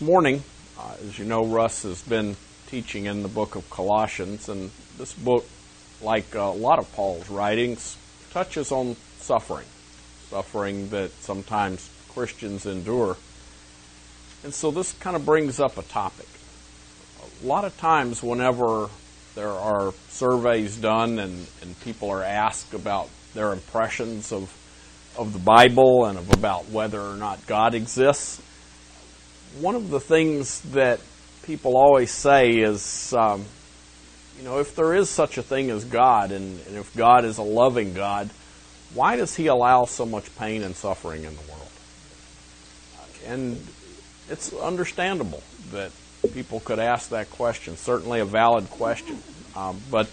This morning, as you know, Russ has been teaching in the book of Colossians, and this book, like a lot of Paul's writings, touches on suffering that sometimes Christians endure. And so this kind of brings up a topic. A lot of times whenever there are surveys done and people are asked about their impressions of the Bible and about whether or not God exists, one of the things that people always say is, if there is such a thing as God, and if God is a loving God, why does He allow so much pain and suffering in the world? And it's understandable that people could ask that question, certainly a valid question. But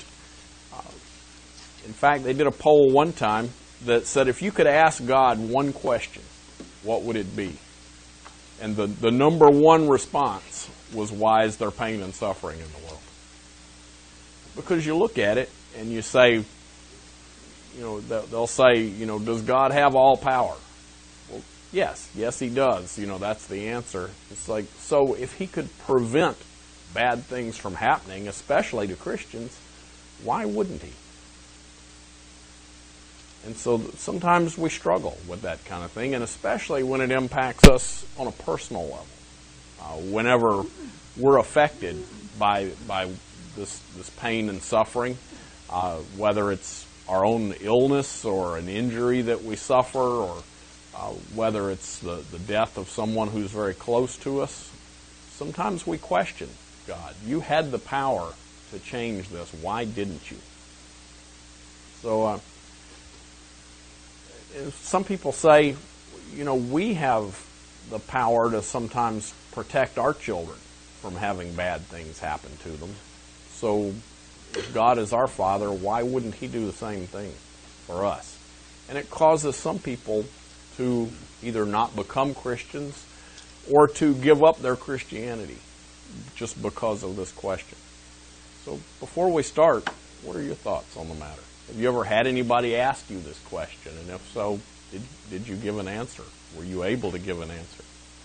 in fact, they did a poll one time that said if you could ask God one question, what would it be? And the number one response was, why is there pain and suffering in the world? Because you look at it and you say, they'll say, does God have all power? Well, yes, He does. That's the answer. It's like, so if He could prevent bad things from happening, especially to Christians, why wouldn't He? And so sometimes we struggle with that kind of thing, and especially when it impacts us on a personal level. Whenever we're affected by this pain and suffering, whether it's our own illness or an injury that we suffer, or whether it's the death of someone who's very close to us, sometimes we question God. You had the power to change this. Why didn't you? So some people say, we have the power to sometimes protect our children from having bad things happen to them. So if God is our Father, why wouldn't He do the same thing for us? And it causes some people to either not become Christians or to give up their Christianity just because of this question. So before we start, what are your thoughts on the matter? Have you ever had anybody ask you this question? And if so, did you give an answer? Were you able to give an answer?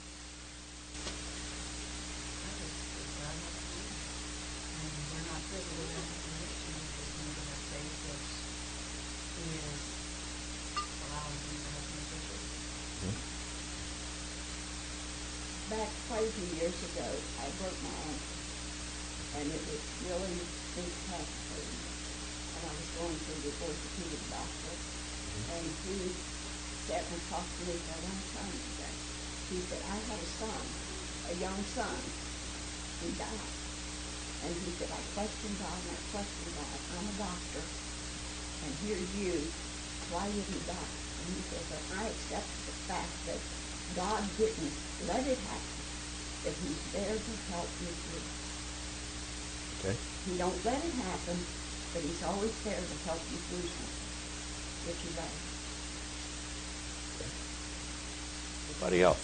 Back quite a few years ago, I broke my ankle, and it was really incapacitating. And I was going to the orthopedic doctor, and he sat and talked to me for a long time today. He said, I had a son, a young son, who died. And he said, I questioned God and I questioned God. I'm a doctor, and here's you. Why did he die? And he said, but I accepted the fact that God didn't let it happen, that He's there to help me through. Okay. He don't let it happen, but He's always there to help you through something, if you let Him. Okay. Anybody else?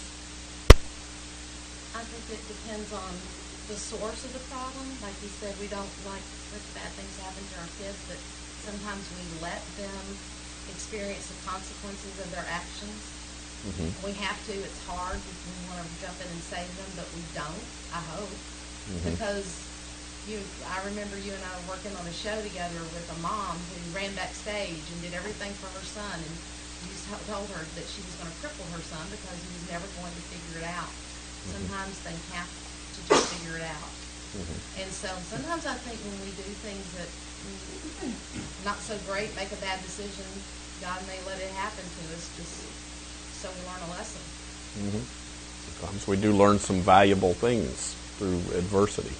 I think it depends on the source of the problem. Like you said, we don't like let bad things happen to our kids, but sometimes we let them experience the consequences of their actions. Mm-hmm. We have to. It's hard. We want to jump in and save them, but we don't, I hope. Mm-hmm. Because I remember you and I were working on a show together with a mom who ran backstage and did everything for her son, and you told her that she was going to cripple her son because he was never going to figure it out. Mm-hmm. Sometimes they have to just figure it out. Mm-hmm. And so sometimes I think when we do things that not so great, make a bad decision, God may let it happen to us just so we learn a lesson. Mm-hmm. Sometimes we do learn some valuable things through adversity.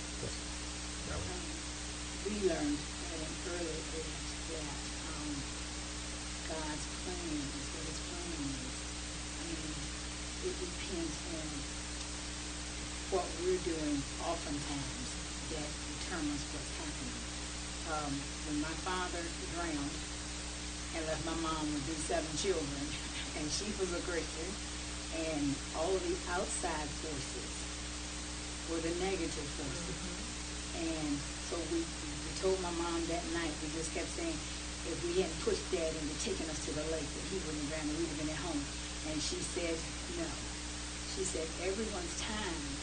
We learned at an early age that God's plan is what His plan is. I mean, it depends on what we're doing oftentimes that determines what's happening. When my father drowned and left my mom with these 7 children, and she was a Christian, and all of the outside forces were the negative forces. And so we told my mom that night, we just kept saying, if we hadn't pushed Dad into taking us to the lake, that he wouldn't have drowned, we would have been at home. And she said, no. She said, everyone's time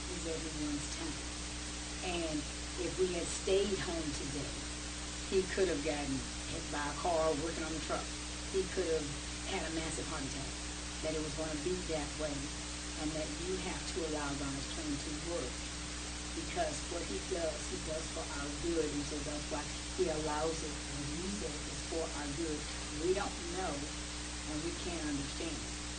everyone's time. And if we had stayed home today, he could have gotten hit by a car working on the truck. He could have had a massive heart attack. That it was going to be that way, and that you have to allow God's plan to work. Because what he does for our good, and so that's why he allows it, as you said, is for our good. We don't know, and we can't understand.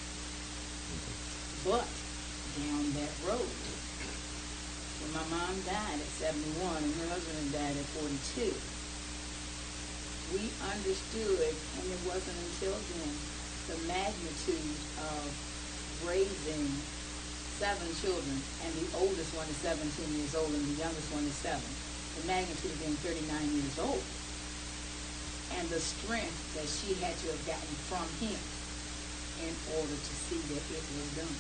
But down that road, when my mom died at 71 and her husband died at 42, we understood, and it wasn't until then, the magnitude of raising 7 children, and the oldest one is 17 years old, and the youngest one is 7. The magnitude of being 39 years old, and the strength that she had to have gotten from him in order to see that it was done.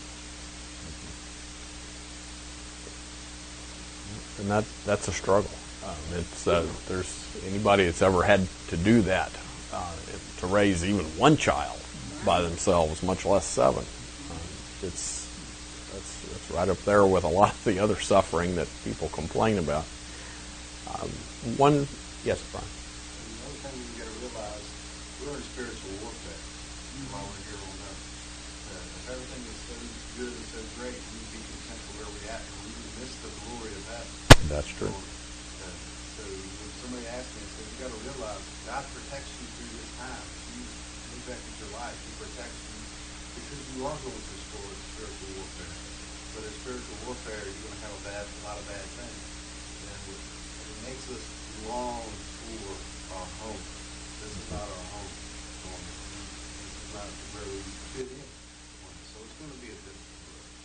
And that's a struggle. There's anybody that's ever had to do that, to raise even one child by themselves, much less 7. That's right up there with a lot of the other suffering that people complain about. Yes, Brian. Another thing you got to realize, we're in spiritual warfare while we're here on earth. If everything is so good and so great, we'd be content with where we're at, and we would miss the glory of that. That's true. So when somebody asks me, I said, you got to realize God protects you through this time. You look back at your life, He protects you because you are going through spiritual warfare. But in spiritual warfare, you're going to have a lot of bad things. And it makes us long for our home. This is not our home. This is not where we fit in. So it's going to be a difficult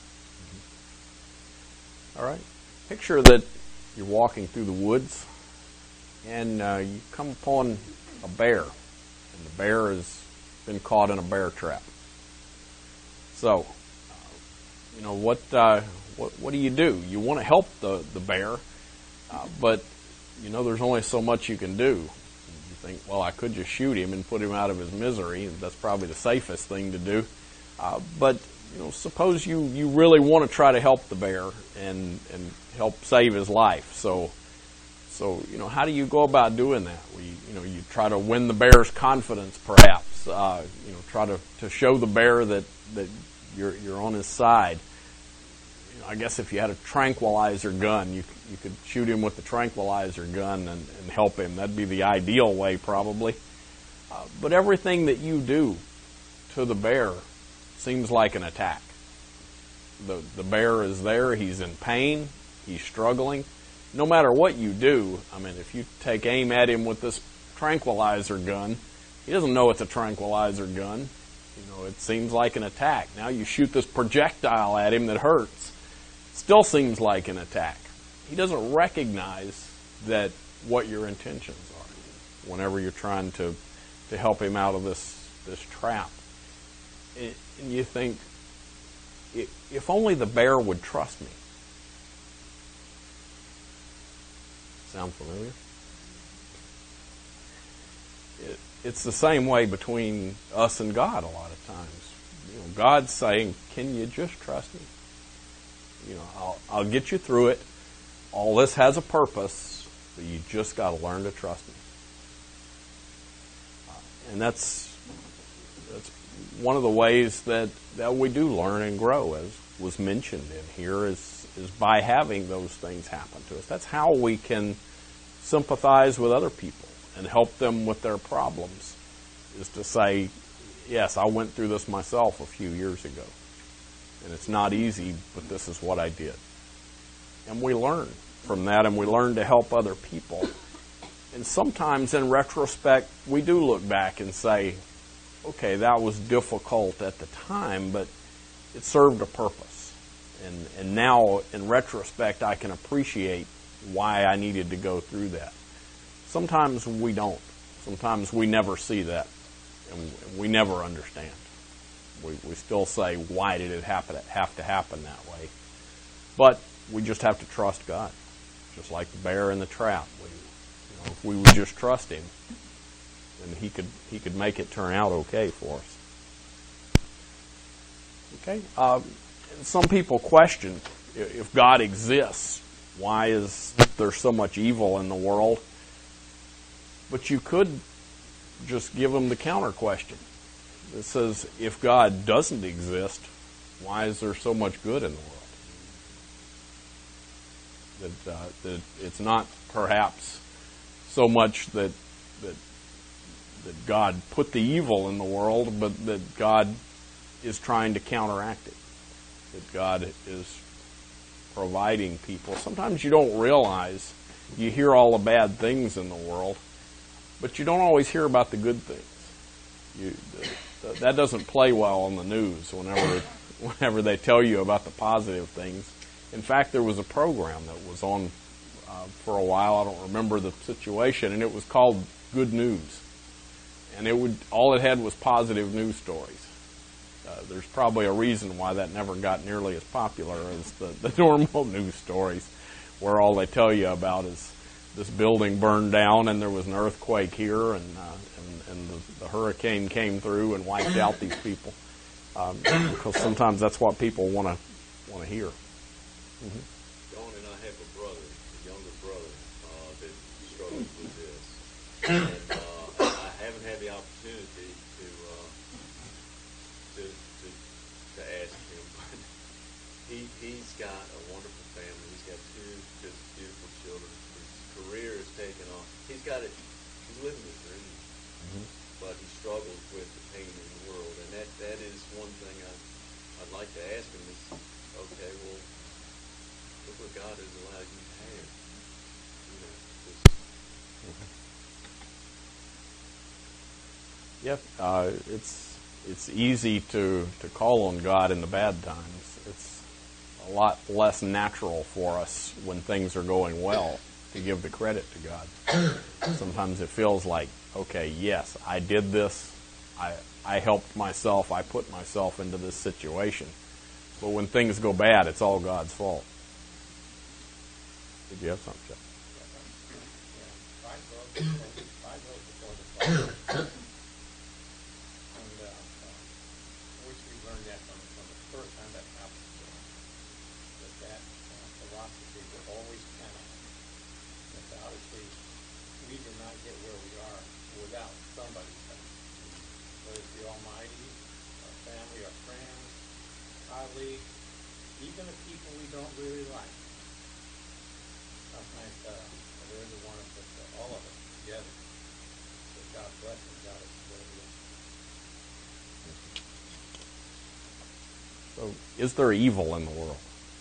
road. All right. Picture that you're walking through the woods, and you come upon a bear, and the bear has been caught in a bear trap. So, what do? You want to help the bear, but there's only so much you can do. You think, well, I could just shoot him and put him out of his misery. That's probably the safest thing to do. But suppose you really want to try to help the bear and help save his life. So how do you go about doing that? You try to win the bear's confidence, perhaps. Try to show the bear that you're on his side. I guess if you had a tranquilizer gun, you could shoot him with the tranquilizer gun and help him. That'd be the ideal way, probably. But everything that you do to the bear seems like an attack. The bear is there. He's in pain. He's struggling. No matter what you do, if you take aim at him with this tranquilizer gun, he doesn't know it's a tranquilizer gun. It seems like an attack. Now you shoot this projectile at him that hurts. Still seems like an attack. He doesn't recognize that what your intentions are whenever you're trying to help him out of this trap. And you think, if only the bear would trust me. Sound familiar? It's the same way between us and God a lot of times. God's saying, can you just trust me? I'll get you through it. All this has a purpose, but you just got to learn to trust me. And that's one of the ways that we do learn and grow, as was mentioned in here, is by having those things happen to us. That's how we can sympathize with other people and help them with their problems, is to say, yes, I went through this myself a few years ago. And it's not easy, but this is what I did. And we learn from that, and we learn to help other people. And sometimes in retrospect, we do look back and say, okay, that was difficult at the time, but it served a purpose. And now, in retrospect, I can appreciate why I needed to go through that. Sometimes we don't. Sometimes we never see that, and we never understand. We still say, why did it have to happen that way? But we just have to trust God, just like the bear in the trap. If we would just trust Him, then He could make it turn out okay for us. Okay. Some people question, if God exists, why is there so much evil in the world? But you could just give them the counter question. It says, if God doesn't exist, why is there so much good in the world? That it's not perhaps so much that God put the evil in the world, but that God is trying to counteract it. That God is providing people. Sometimes you don't realize, you hear all the bad things in the world, but you don't always hear about the good things. That doesn't play well on the news whenever they tell you about the positive things. In fact, there was a program that was on for a while. I don't remember the situation, and it was called Good News. And all it had was positive news stories. There's probably a reason why that never got nearly as popular as the normal news stories, where all they tell you about is this building burned down and there was an earthquake here and the hurricane came through and wiped out these people. Because sometimes that's what people want to hear. Mm-hmm. Dawn and I have a brother, a younger brother, that struggles with this. And I haven't had the opportunity to ask him, but he's got a wonderful family. He's got two just beautiful children. His career is taken off. He's got it. He's living his dream, but he struggles with the pain in the world, and that is one thing I'd like to ask him is, okay, well, look what God has allowed you to have. It's easy to call on God in the bad times. It's a lot less natural for us when things are going well to give the credit to God. Sometimes it feels like, okay, yes, I did this. I helped myself. I put myself into this situation. But when things go bad, it's all God's fault. Did you have something, Jeff? Pride goes before the fall. And which we learned that from the first time that happened to us. That philosophy will always pan out. That obviously we did not get where we are without somebody's help. Whether it's the Almighty, our family, our friends, colleagues, even the people we don't really like. Sometimes they're the ones that all of us together. So God bless and God is where we are. So, is there evil in the world?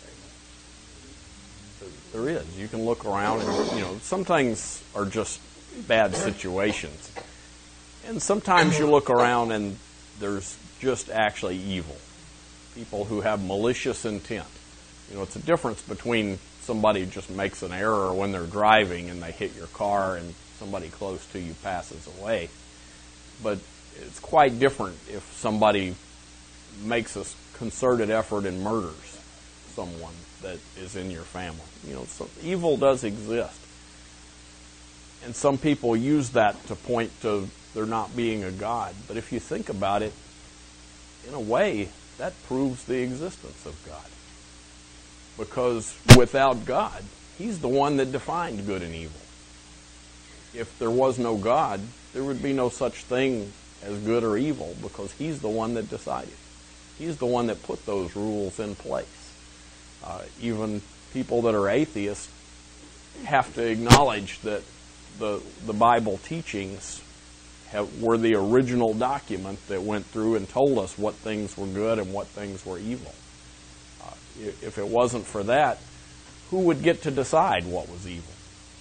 There is. You can look around and, some things are just bad situations. And sometimes you look around and there's just actually evil. People who have malicious intent. It's a difference between somebody just makes an error when they're driving and they hit your car and somebody close to you passes away. But it's quite different if somebody makes a concerted effort and murders someone that is in your family. So evil does exist. And some people use that to point to there not being a God. But if you think about it, in a way, that proves the existence of God. Because without God, He's the one that defined good and evil. If there was no God, there would be no such thing as good or evil, because He's the one that decided. He's the one that put those rules in place. Even people that are atheists have to acknowledge that the Bible teachings were the original document that went through and told us what things were good and what things were evil. If it wasn't for that, who would get to decide what was evil?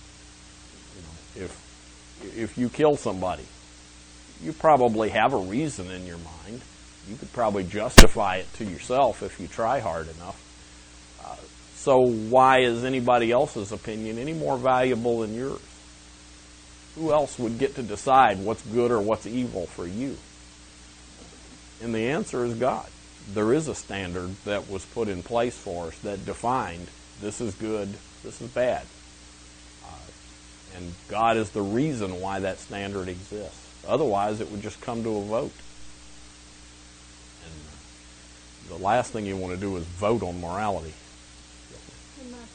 If you kill somebody, you probably have a reason in your mind. You could probably justify it to yourself if you try hard enough. So why is anybody else's opinion any more valuable than yours? Who else would get to decide what's good or what's evil for you? And the answer is God. There is a standard that was put in place for us that defined this is good, this is bad. And God is the reason why that standard exists. Otherwise, it would just come to a vote. And the last thing you want to do is vote on morality.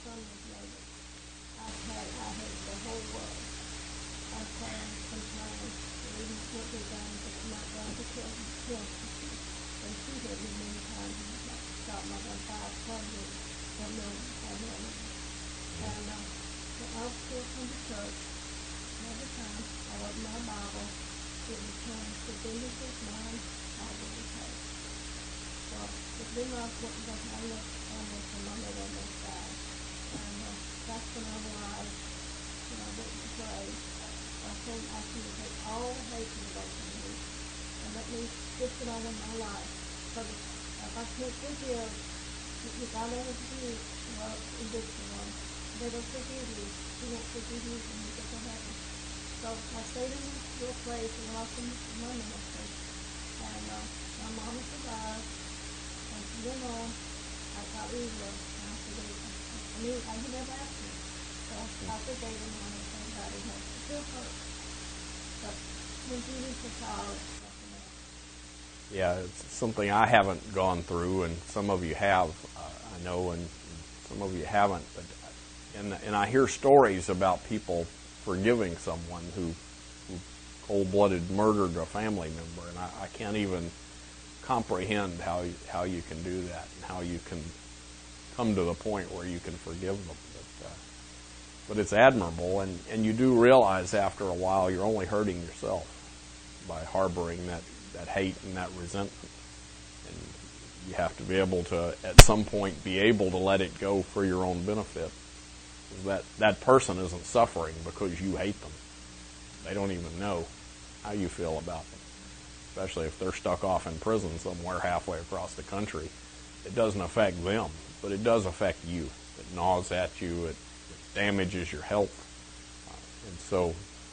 son was younger, I hated the whole world. I planned and planned, and even what we done, but not done to kill him. And she hit me many times, and I shot my gun 5 times, and no, I know. And but I would still come to church. And every time I opened my Bible, it would turn to vengeance is mine, I will repay. So it's been rough looking back. I looked almost a Monday almost died. And that's when I realized when I went to pray, I told him asking to take all the hatred away from me and let me fix it all in my life. But if I can't forgive, if I don't forgive, well, in this one, they don't forgive you. He won't forgive you when you get to heaven. So I stayed in this little place and lost my ministry. And my mama survived. And from then on, I got real. And I forgave him. I mean, he never asked me. So I forgave him and I thank God he had it. Still hurt. But when Jesus was out, it's nothing else. Yeah, it's something I haven't gone through, and some of you have, I know, and some of you haven't. But and I hear stories about people forgiving someone who cold-blooded murdered a family member, and I can't even comprehend how you can do that and how you can come to the point where you can forgive them. But it's admirable, and you do realize after a while you're only hurting yourself by harboring that hate and that resentment. And you have to be able to, at some point, be able to let it go for your own benefit. That person isn't suffering because you hate them. They don't even know how you feel about them, especially if they're stuck off in prison somewhere halfway across the country. It doesn't affect them, but it does affect you. It gnaws at you. It damages your health. And so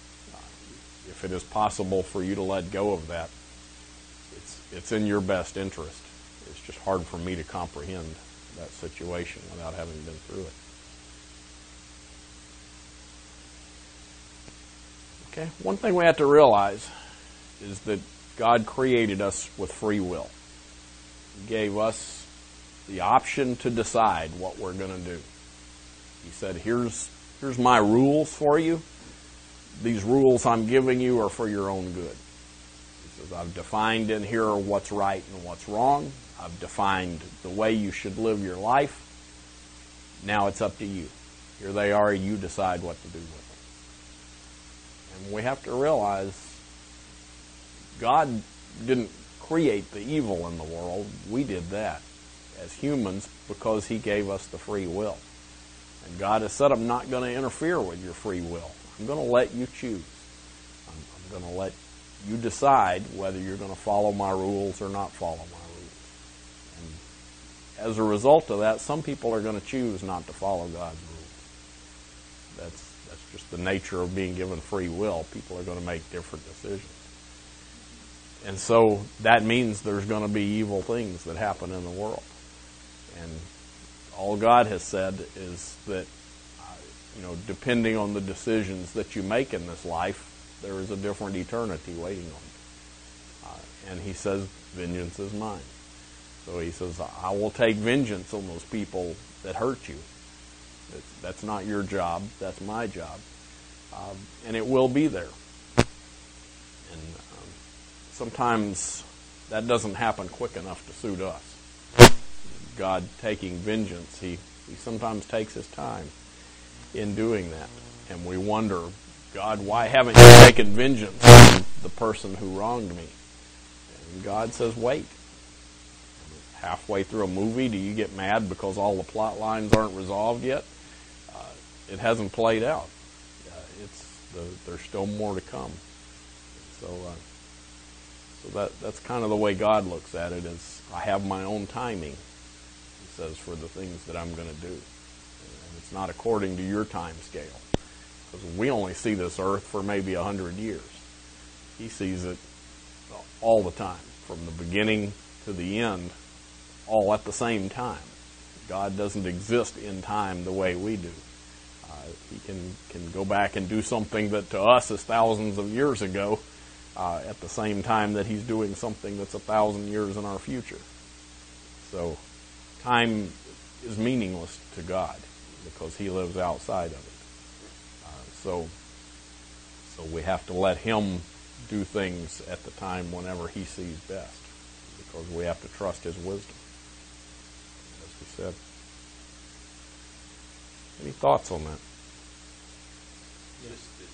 if it is possible for you to let go of that, it's in your best interest. It's just hard for me to comprehend that situation without having been through it. Okay, one thing we have to realize is that God created us with free will. He gave us the option to decide what we're going to do. He said, here's my rules for you. These rules I'm giving you are for your own good. He says, I've defined in here what's right and what's wrong. I've defined the way you should live your life. Now it's up to you. Here they are. You decide what to do with them. And we have to realize God didn't create the evil in the world. We did that as humans because He gave us the free will. And God has said, I'm not going to interfere with your free will. I'm going to let you choose. I'm going to let you decide whether you're going to follow my rules or not follow my rules. And as a result of that, some people are going to choose not to follow God's rules. That's just the nature of being given free will. People are going to make different decisions. And so that means there's going to be evil things that happen in the world. And all God has said is that, depending on the decisions that you make in this life, there is a different eternity waiting on you. And He says, vengeance is mine. So He says, I will take vengeance on those people that hurt you. That's not your job. That's my job. And it will be there. And sometimes that doesn't happen quick enough to suit us. God taking vengeance, He sometimes takes His time in doing that. And we wonder, God, why haven't you taken vengeance on the person who wronged me? And God says, wait. Halfway through a movie, do you get mad because all the plot lines aren't resolved yet? It hasn't played out. There's still more to come. So that's kind of the way God looks at it, is I have my own timing, He says, for the things that I'm going to do. And it's not according to your time scale. Because we only see this earth for maybe 100 years. He sees it all the time, from the beginning to the end, all at the same time. God doesn't exist in time the way we do. He can go back and do something that to us is thousands of years ago, at the same time that He's doing something that's 1,000 years in our future. So time is meaningless to God. because he lives outside of it. So we have to let him do things at the time whenever he sees best, because we have to trust his wisdom, as we said. Any thoughts on that? Just that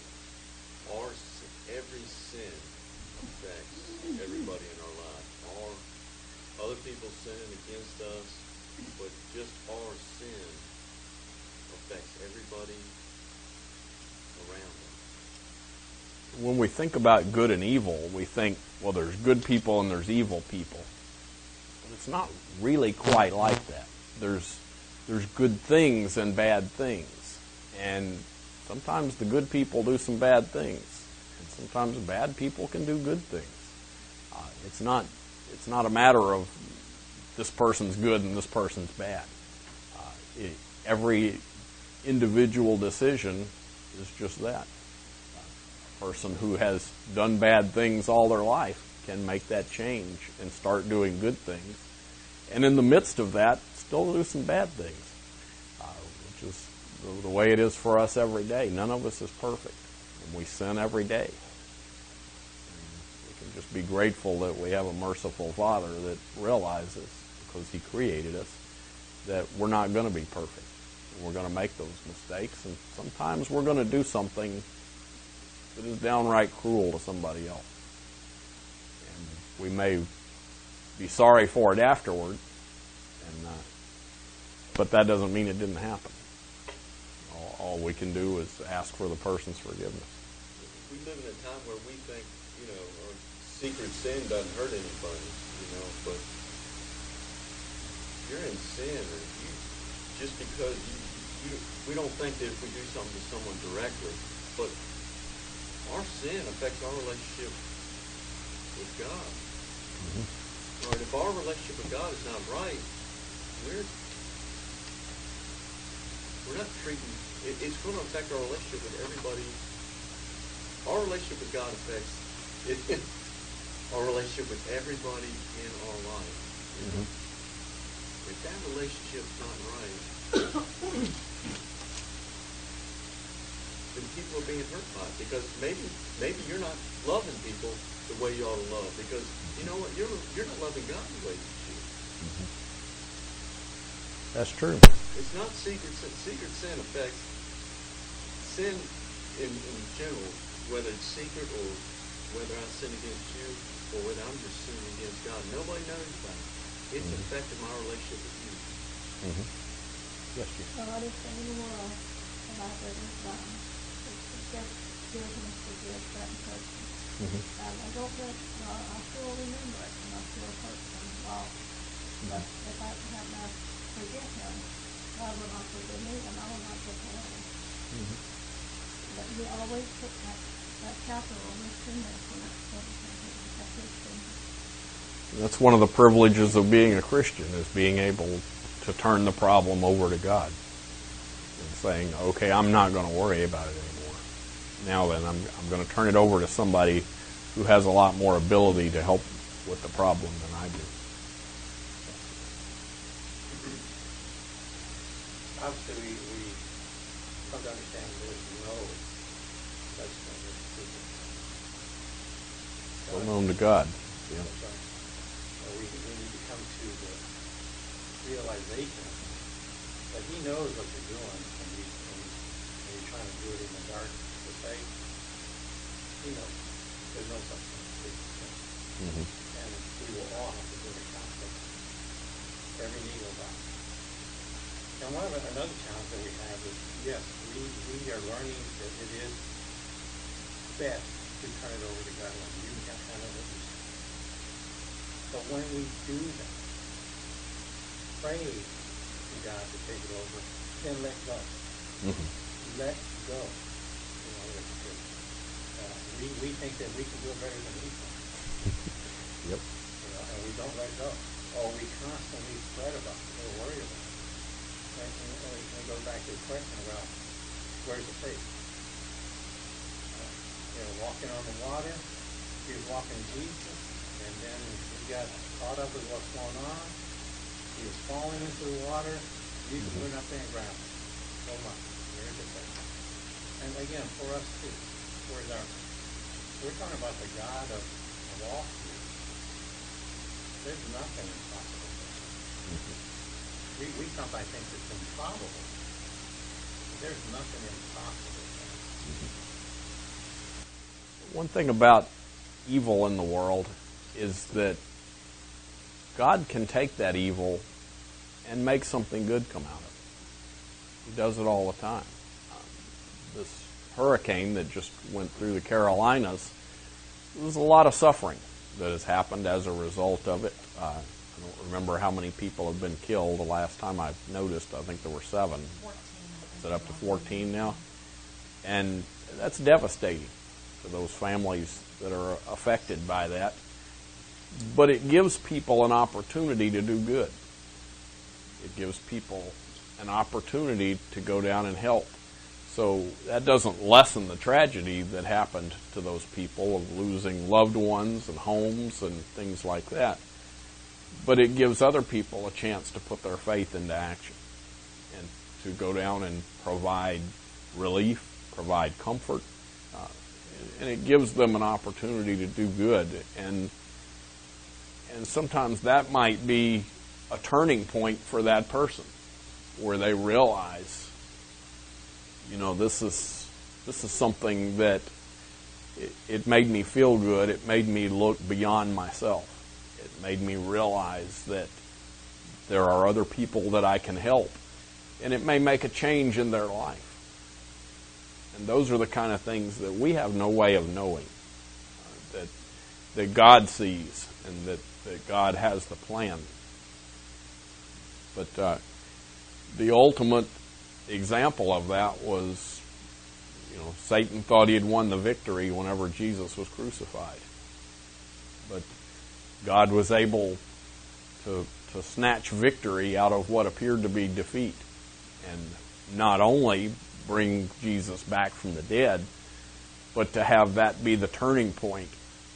every sin affects everybody in our life. Other people sinning against us, but just our sin affects everybody around us. When we think about good and evil, we think, well, there's good people and there's evil people. But it's not really quite like that. There's good things and bad things. And sometimes the good people do some bad things. And sometimes bad people can do good things. It's not a matter of this person's good and this person's bad. Every individual decision is just that. A person who has done bad things all their life can make that change and start doing good things. And in the midst of that, still do some bad things, which is the way it is for us every day. None of us is perfect, and we sin every day. And we can just be grateful that we have a merciful Father that realizes, because He created us, that we're not going to be perfect. We're going to make those mistakes, and sometimes we're going to do something that is downright cruel to somebody else. And we may be sorry for it afterward, but that doesn't mean it didn't happen. All we can do is ask for the person's forgiveness. We live in a time where we think, our secret sin doesn't hurt anybody, but you're in sin, or just because we don't think that if we do something to someone directly, but our sin affects our relationship with God. Mm-hmm. Right? If our relationship with God is not right, we're not treating. It's going to affect our relationship with everybody. Our relationship with God affects our relationship with everybody in our life. Mm-hmm. If that relationship's not right, then people are being hurt by it, because maybe you're not loving people the way you ought to love, because you know what, you're not loving God the way you should. Mm-hmm. That's true. It's not secret sin. Secret sin affects sin in general, whether it's secret or whether I sin against you or whether I'm just sinning against God. Nobody knows about it. It's affected my relationship with you. Mm-hmm. Yes, Jim. The hardest thing in the world that I've ever done is to just give and forgive that person. Mm-hmm. I don't think, I still remember it, and I still hurt and lost. But if I have not forget him, God will not forgive me, and I will not get to heaven. Mm-hmm. But He always put that capital on His fingers when it's at His finger. That's one of the privileges of being a Christian, is being able to turn the problem over to God and saying, okay, I'm not going to worry about it anymore. Now then, I'm going to turn it over to somebody who has a lot more ability to help with the problem than I do. Obviously, we come to understand there's no such thing as secret sin. Well known to God. Yeah. That's right. We need to come to the realization that He knows what you're doing when you're trying to do it in the dark to say, He knows. There's no such thing as secret sin. Mm-hmm. And we will all have to give account for every knee will bow. And another challenge that we have is, yes, we are learning that it is best to turn it over to God when you have kind of what you say. But when we do that, pray to God to take it over, then let go. Mm-hmm. Let go. We think that we can do it better than He can. Yep. And we don't let go. Or we constantly fret about it, or worry about it. And we go back to the question about where's the faith? Walking on the water, he was walking Jesus, and then he got caught up with what's going on. He was falling into the water. Jesus went up there and grabbed him. again, for us too, we're talking about the God of all here. There's nothing impossible for him. We sometimes think it's improbable. There's nothing impossible for him. One thing about evil in the world is that God can take that evil and make something good come out of it. He does it all the time. This hurricane that just went through the Carolinas, there's a lot of suffering that has happened as a result of it. I don't remember how many people have been killed. The last time I noticed, I think there were 7. 14. Is it up to 14 now? And that's devastating to those families that are affected by that. But it gives people an opportunity to do good. It gives people an opportunity to go down and help. So that doesn't lessen the tragedy that happened to those people of losing loved ones and homes and things like that. But it gives other people a chance to put their faith into action and to go down and provide relief, provide comfort, and it gives them an opportunity to do good. And sometimes that might be a turning point for that person, where they realize, this is something that it made me feel good. It made me look beyond myself. It made me realize that there are other people that I can help, and it may make a change in their life. And those are the kind of things that we have no way of knowing, that God sees and that God has the plan. But the ultimate example of that was, Satan thought he had won the victory whenever Jesus was crucified. But God was able to snatch victory out of what appeared to be defeat, and not only bring Jesus back from the dead, but to have that be the turning point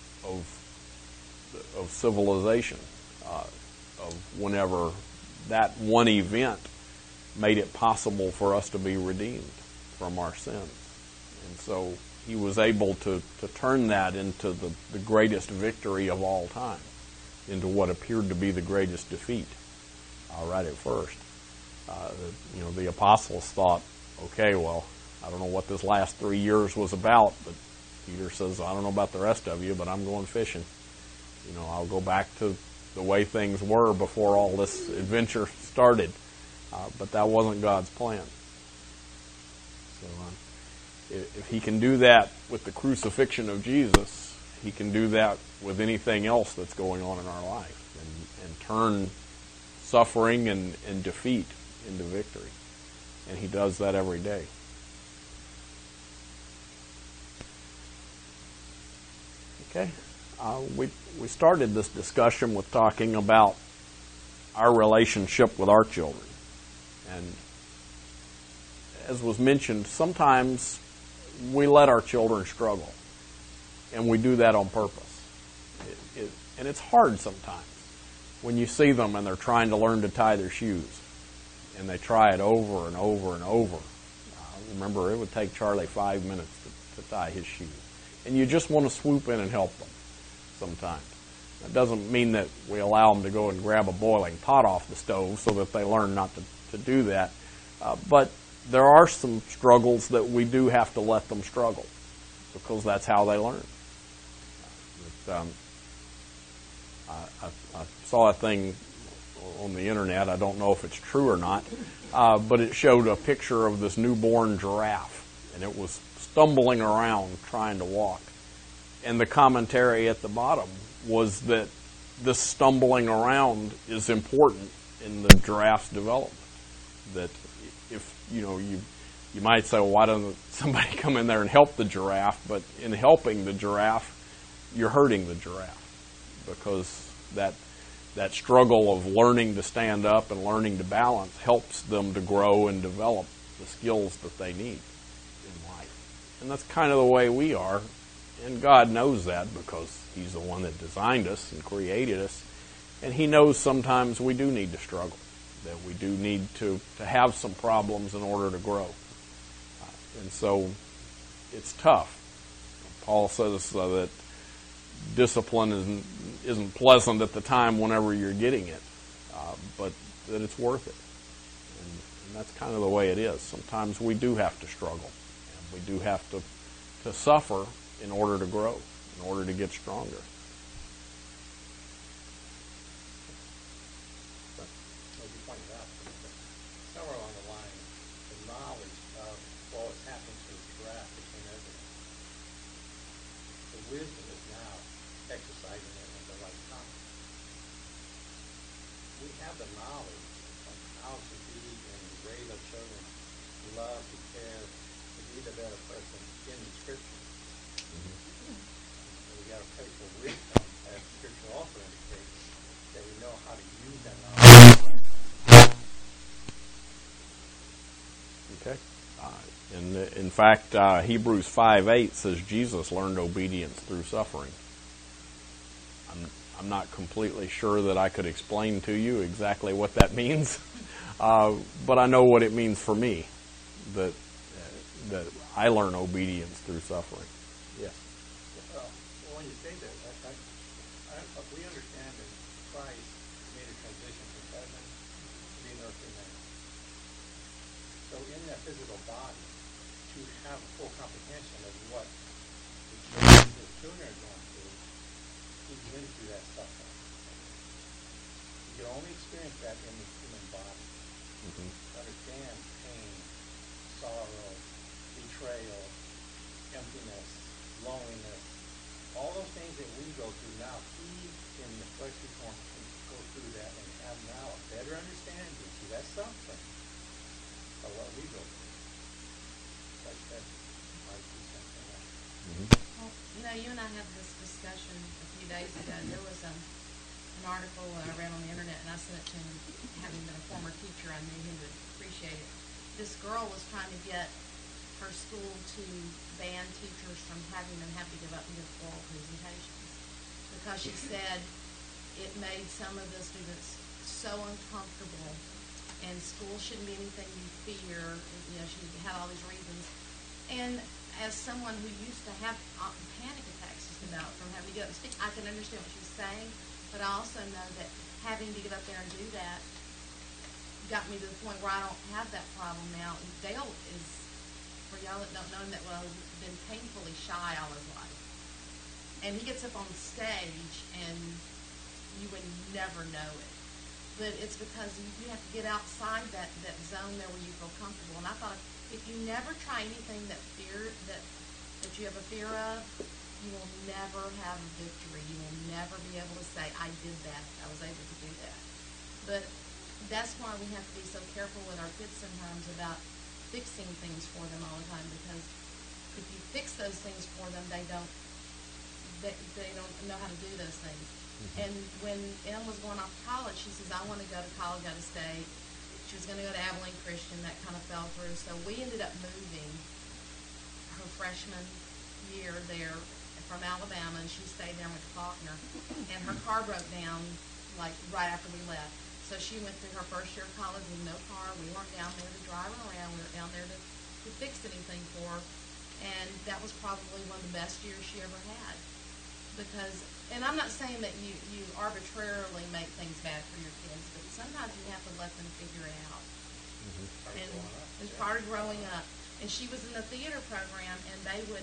of civilization, of whenever that one event made it possible for us to be redeemed from our sins. And so he was able to turn that into the greatest victory of all time, into what appeared to be the greatest defeat right at first. The apostles thought, okay, well, I don't know what this last 3 years was about, but Peter says, I don't know about the rest of you, but I'm going fishing. I'll go back to the way things were before all this adventure started. But that wasn't God's plan. So if he can do that with the crucifixion of Jesus, he can do that with anything else that's going on in our life, and turn suffering and defeat into victory. And he does that every day. Okay. We started this discussion with talking about our relationship with our children. And as was mentioned, sometimes we let our children struggle. And we do that on purpose. And it's hard sometimes when you see them and they're trying to learn to tie their shoes. And they try it over and over and over. Remember, it would take Charlie 5 minutes to tie his shoes. And you just want to swoop in and help them sometimes. That doesn't mean that we allow them to go and grab a boiling pot off the stove so that they learn not to do that. But there are some struggles that we do have to let them struggle, because that's how they learn. I saw a thing on the internet, I don't know if it's true or not, but it showed a picture of this newborn giraffe, and it was stumbling around trying to walk. And the commentary at the bottom was that this stumbling around is important in the giraffe's development. That if, you might say, well, why doesn't somebody come in there and help the giraffe? But in helping the giraffe, you're hurting the giraffe, because that struggle of learning to stand up and learning to balance helps them to grow and develop the skills that they need in life. And that's kind of the way we are. And God knows that, because he's the one that designed us and created us. And he knows sometimes we do need to struggle, that we do need to have some problems in order to grow. And so it's tough. Paul says that discipline isn't pleasant at the time whenever you're getting it, but that it's worth it. And that's kind of the way it is. Sometimes we do have to struggle, and we do have to suffer in order to grow, in order to get stronger. As you pointed out, somewhere along the line, the knowledge of what was happening to the giraffe became evident. The wisdom is now exercising it at the right time. We have the knowledge of how to be and raise our children, to love, to care, to be the better person in the Scripture. And we got to pray for wisdom, as Scripture also indicates, that we know how to use that knowledge. Okay. In fact, Hebrews 5:8 says Jesus learned obedience through suffering. I'm not completely sure that I could explain to you exactly what that means, but I know what it means for me, that I learn obedience through suffering. Yes. Well, when you say that, we understand that Christ made a transition from heaven to being an earthly man. So in that physical body, to have a full comprehension of what the children are going through, he went through that suffering. You can only experience that in the human body. Mm-hmm. To understand pain, sorrow, betrayal, emptiness, loneliness, all those things that we go through now, he in the fleshly form can go through that and have now a better understanding. See, that's something of what we go through. Like that, my 2 cents on that. Well, you and I had this discussion a few days ago. There was an article I read on the internet, and I sent it to him. Having been a former teacher, I knew he would appreciate it. This girl was trying to get her school to ban teachers from having them have to give up and give oral presentations, because she said it made some of the students so uncomfortable, and school shouldn't be anything you fear. She had all these reasons. And as someone who used to have panic attacks just about from having to get up and speak, I can understand what she was saying, but I also know that having to get up there and do that got me to the point where I don't have that problem now. Dale is, for y'all that don't know him that well, been painfully shy all his life. And he gets up on stage and you would never know it. But it's because you have to get outside that zone there where you feel comfortable. And I thought, if you never try anything that you have a fear of, you will never have a victory. You will never be able to say, I did that. I was able to do that. But that's why we have to be so careful with our kids sometimes about fixing things for them all the time, because if you fix those things for them, they don't know how to do those things. And when Em was going off to college, she says, I want to go to college out of state. She was going to go to Abilene Christian. That kind of fell through. So we ended up moving her freshman year there from Alabama, and she stayed there with Faulkner. And her car broke down like right after we left. So she went through her first year of college with no car. We weren't down there to drive her around. We were down there to fix anything for her. And that was probably one of the best years she ever had. Because, and I'm not saying that you arbitrarily make things bad for your kids, but sometimes you have to let them figure it out. And it's part of growing up. And she was in the theater program, and they would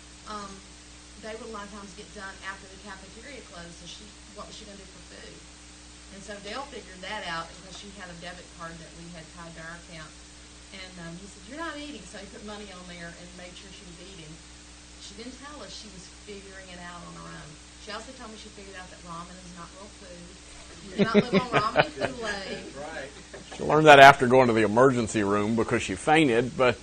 a lot of times get done after the cafeteria closed. So what was she going to do for food? And so Dale figured that out because she had a debit card that we had tied to our account. And he said, you're not eating. So he put money on there and made sure she was eating. She didn't tell us she was figuring it out on her own. She also told me she figured out that ramen is not real food. You cannot live on ramen and Kool-Aid. Right. She learned that after going to the emergency room because she fainted, but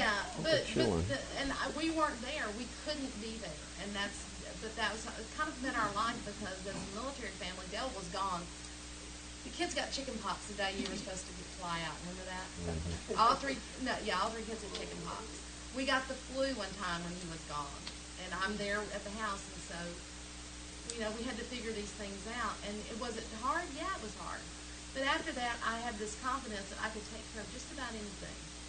we weren't there. We couldn't be there, and that was kind of been our life, because as a military family, Dale was gone. The kids got chicken pox the day you were supposed to fly out. Remember that? Mm-hmm. All three kids had chicken pox. We got the flu one time when he was gone, and I'm there at the house, and so we had to figure these things out. And was it hard? Yeah, it was hard. But after that, I had this confidence that I could take care of just about anything.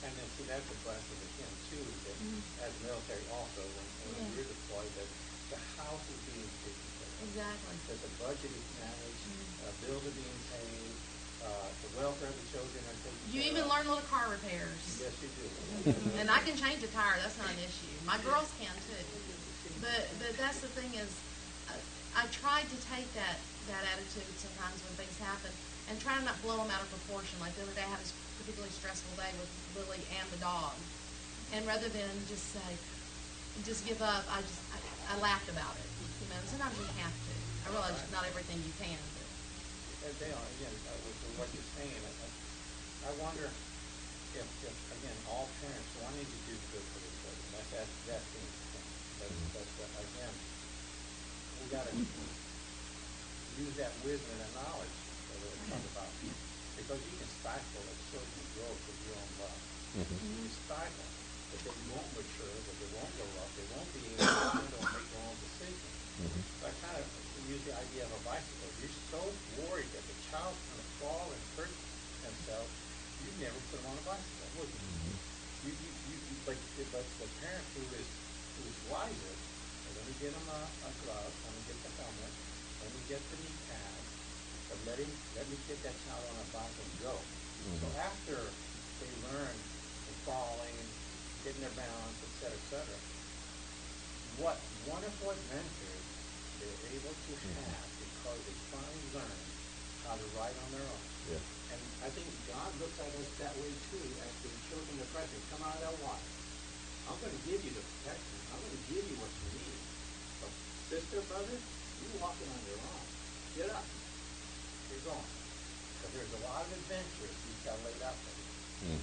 And then see, that's a blessing to him too, that as military also, when Yeah. you're deployed, that the house is being taken care of. Exactly. That the budget is managed, bills are being paid, the welfare of the children are taken You care even of. learn little car repairs. Yes, you do. And I can change a tire, that's not an issue. My girls can too. But that's the thing is, I tried to take that attitude sometimes when things happen and try to not blow them out of proportion. Like the other day I had this particularly stressful day with Lily and the dog. And rather than just say, just give up, I laughed about it. You know, sometimes you have to. I realize not everything you can, but Dale, again, with what you're saying, I wonder if again, all parents wanting to do good for their children, that's the thing. Again, we gotta use that wisdom and that knowledge that we're talking about. Because you can stifle a children's growth with your own love. You can stifle that they won't mature, that they won't grow up, they won't be able to handle and make their own decisions. So I kind of use the idea of a bicycle. You're so worried that the child's going to fall and hurt themselves, you never put them on a bicycle, would you? But the parent who is wiser, let me get them a glove, let me get the helmet, let me get the knee pad, but let me get that child on a bike and go. So after they learn from falling, getting their balance, et cetera, what wonderful adventures they're able to have because they finally learned how to ride on their own. Yeah. And I think God looks at us that way too, as the children of Christ. Come out of that water. I'm going to give you the protection. I'm going to give you what you need. But sister, brother, you're walking on your own. Get up. You're going. Because there's a lot of adventures He's got laid out for you.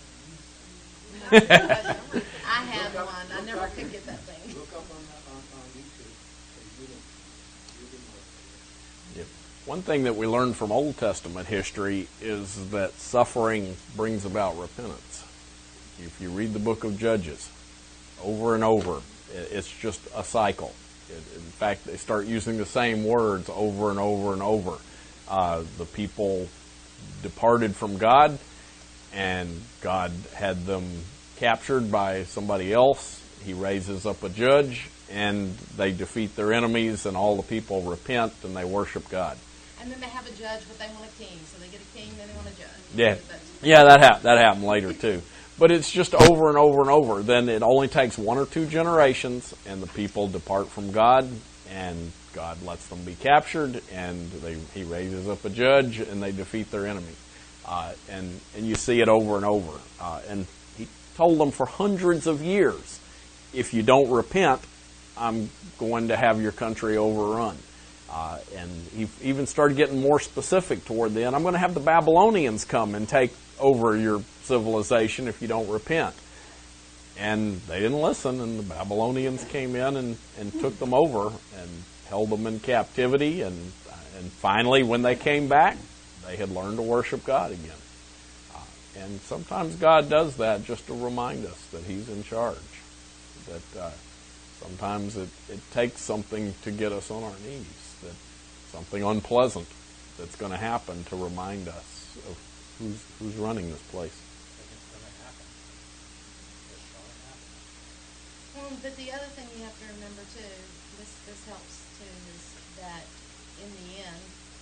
I have one. I never could get that thing. Look up on YouTube. You didn't know. Yep. One thing that we learn from Old Testament history is that suffering brings about repentance. If you read the book of Judges over and over, it's just a cycle. In fact, they start using the same words over and over and over. The people departed from God, and God had them captured by somebody else. He raises up a judge, and they defeat their enemies, and all the people repent, and they worship God. And then they have a judge, but they want a king. So they get a king, then they want a judge. Yeah, that happened later too. But it's just over and over and over. Then it only takes 1 or 2 generations, and the people depart from God, and God lets them be captured, and He raises up a judge, and they defeat their enemy. And you see it over and over. And He told them for hundreds of years, if you don't repent, I'm going to have your country overrun. And He even started getting more specific toward the end. I'm going to have the Babylonians come and take over your civilization if you don't repent. And they didn't listen, and the Babylonians came in and took them over and held them in captivity. And finally, when they came back, they had learned to worship God again. And sometimes God does that just to remind us that He's in charge. That sometimes it takes something to get us on our knees, that something unpleasant that's going to happen to remind us of who's running this place. It's going to happen. It's going to happen. Well, but the other thing you have to remember too, this helps too, is that in the end,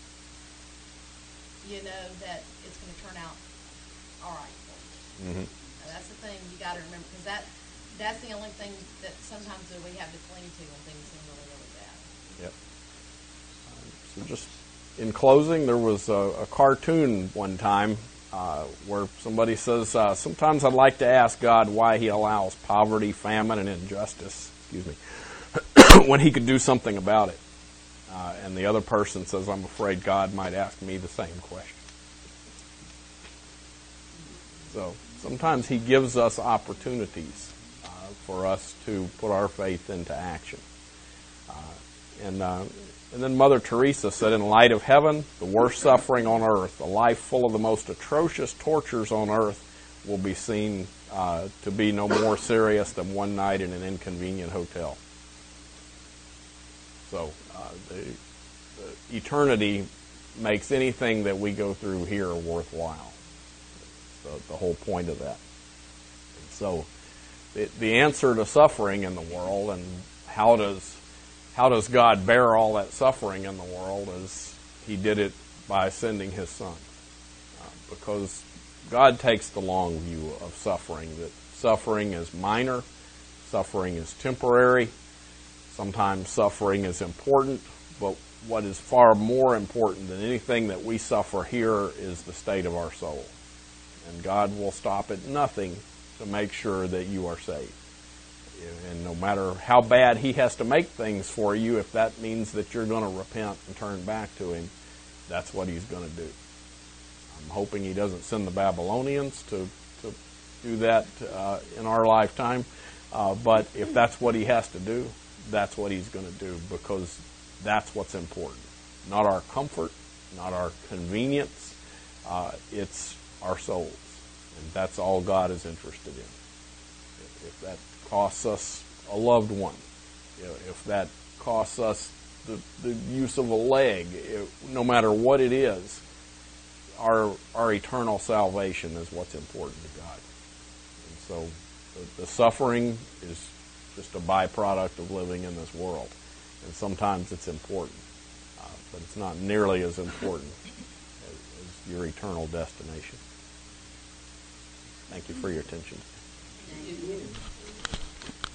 you know that it's going to turn out all right for you. Now, that's the thing you got to remember, because that's the only thing that sometimes that we have to cling to when things seem really, really bad. Yep. So just in closing, there was a cartoon one time where somebody says, sometimes I'd like to ask God why He allows poverty, famine, and injustice, when He could do something about it. And the other person says, I'm afraid God might ask me the same question. So sometimes He gives us opportunities for us to put our faith into action. And then Mother Teresa said, in light of heaven, the worst suffering on earth, a life full of the most atrocious tortures on earth will be seen to be no more serious than one night in an inconvenient hotel. So the eternity makes anything that we go through here worthwhile. So the whole point of that. So the answer to suffering in the world, and how does God bear all that suffering in the world, is He did it by sending His Son. Because God takes the long view of suffering, that suffering is minor, suffering is temporary, sometimes suffering is important, but what is far more important than anything that we suffer here is the state of our soul. And God will stop at nothing to make sure that you are saved. And no matter how bad He has to make things for you, if that means that you're going to repent and turn back to Him, that's what He's going to do. I'm hoping He doesn't send the Babylonians to do that in our lifetime. But if that's what He has to do, that's what He's going to do, because that's what's important. Not our comfort, not our convenience. It's our souls. And that's all God is interested in. If that costs us a loved one, if that costs us the use of a leg, no matter what it is, our eternal salvation is what's important to God. And so the suffering is just a byproduct of living in this world. And sometimes it's important, but it's not nearly as important as your eternal destination. Thank you for your attention. Thank you.